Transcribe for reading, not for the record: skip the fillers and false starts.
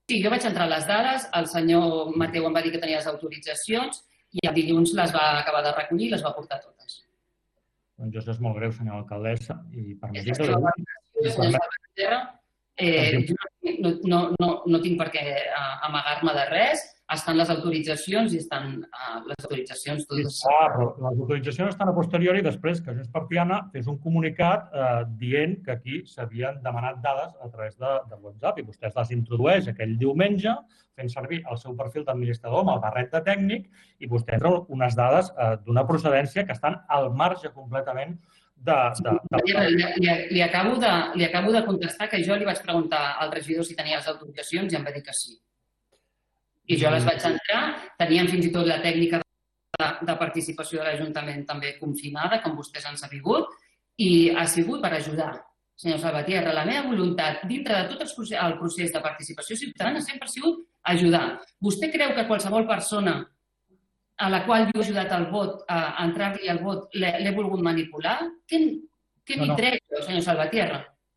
Sí, jo vaig entrar a les dades, el senyor Mateu em va dir que tenia les autoritzacions i el dilluns les va acabar de recollir i les va portar totes. Doncs això és molt greu, senyora alcaldessa, i permeti'm que no tinc per què amagar-me de res, estan les autoritzacions i estan les autoritzacions totes. Però les autoritzacions estan a posteriori després que Junts per Tiana fes un comunicat dient que aquí s'havien demanat dades a través de WhatsApp i vostès les introdueix aquell diumenge fent servir el seu perfil d'administrador amb el barret de tècnic i vostè entra unes dades d'una procedència que estan al marge completament Li acabo de contestar que jo li vaig preguntar al regidor si tenia les autoritzacions i em va dir que sí. I jo les vaig entrar, teníem fins i tot la tècnica de participació de l'Ajuntament també confinada, com vostès han sabut, i ha sigut per ajudar. Senyor Salvatierra, la meva voluntat dintre de tot el procés de participació ciutadana sempre ha sigut ajudar. Vostè creu que qualsevol persona a la qual jo he ajudat al vot, a entrar-li al vot, l'he volgut manipular? Què m'hi trec, senyor Salvatierra?